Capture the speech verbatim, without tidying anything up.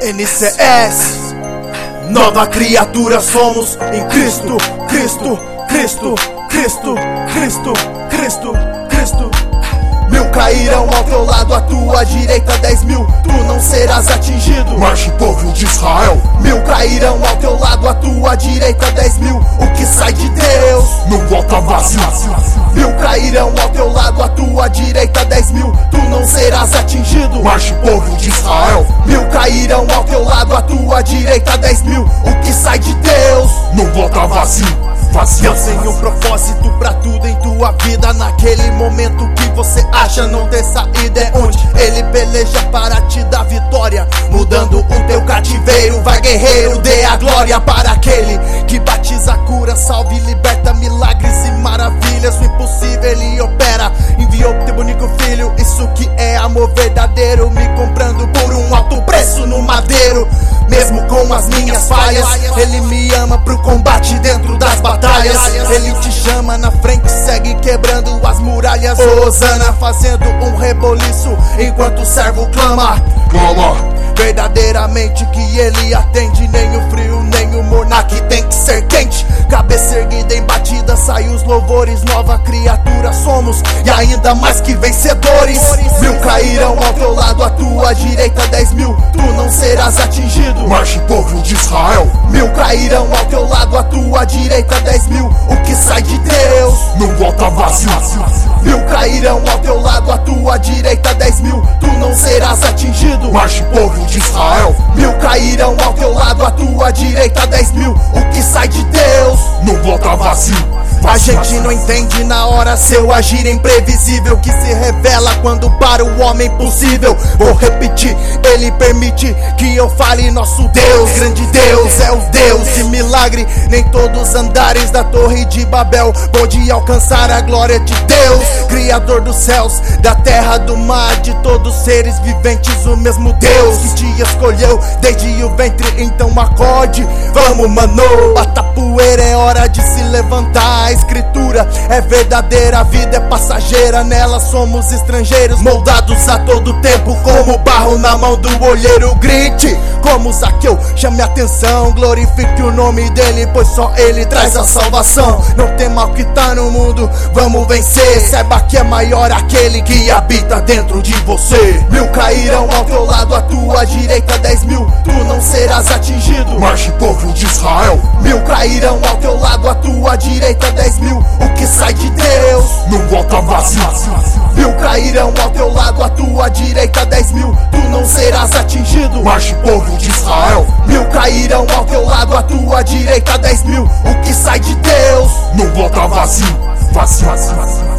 N C S, nova criatura somos em Cristo, Cristo, Cristo, Cristo, Cristo, Cristo, Cristo. Mil cairão ao teu lado, à tua direita dez mil, tu não serás atingido. Marche, povo de Israel. Mil cairão ao teu lado, à tua direita dez mil, o que sai de Deus não volta vazio. Mil cairão ao teu lado, à tua direita dez mil, tu não serás atingido. Marche, povo de Israel. Mil cairão ao teu lado, à tua direita dez mil, o que sai de Deus não volta vazio. Deus tem um propósito pra tudo em tua vida. Naquele momento que você acha não ter saída, é onde Ele peleja para te dar vitória. Mudando o teu cativeiro, vai guerreiro, dê a glória para aquele que batiza, cura, salve, liberta, milagres e maravilhas. O impossível Ele opera, enviou teu único filho, isso que é amor verdadeiro, me comprando por um alto preço no madeiro. Mesmo com as minhas falhas, Ele me ama pro combate dentro das batalhas. Ele te chama na frente, segue quebrando as muralhas. Osana fazendo um reboliço enquanto o servo clama. Clama. Verdadeiramente que Ele atende, nem o frio, nem o mornar que tem que ser quente. Cabeça erguida em batida, sai os louvores, nova criatura somos e ainda mais que vencedores. Mil cairão ao teu lado, à tua direita dez mil, tu não serás atingido. Marche, povo de Israel. Mil cairão ao teu lado, à tua direita dez mil, o que sai de Deus não volta vazio. Mil cairão ao teu lado, à tua direita dez mil, tu não serás atingido. Marche, povo de Israel. Mil cairão ao teu lado, à tua direita dez mil, o que sai de Deus não volta vazio. A gente não entende na hora seu agir imprevisível, que se revela quando para o homem possível. Vou repetir, Ele permite que eu fale, nosso Deus, grande Deus, é o Deus de milagre. Nem todos os andares da torre de Babel pode alcançar a glória de Deus, Criador dos céus, da terra, do mar, de todos os seres viventes, o mesmo Deus que te escolheu desde o ventre. Então acorde, vamos mano, bata poeira, é hora de se levantar. A escritura é verdadeira, a vida é passageira, nela somos estrangeiros, moldados a todo tempo como barro na mão do olheiro. Grite como Zaqueu, chame a atenção, glorifique o nome dele, pois só ele traz a salvação. Não tem mal que tá no mundo, vamos vencer, saiba que é maior aquele que habita dentro de você. Mil cairão ao teu lado, à tua direita dez mil, tu não serás atingido. Marche, povo de Israel. Mil cairão ao teu lado, à tua direita dez mil, o que sai de Deus não volta vazio. Mil cairão ao teu lado, à tua direita dez mil, tu não serás atingido. Marche, povo de Israel. Mil cairão ao teu lado, à tua direita dez mil, o que sai de Deus não volta vazio. Vazio, vazio, vazio.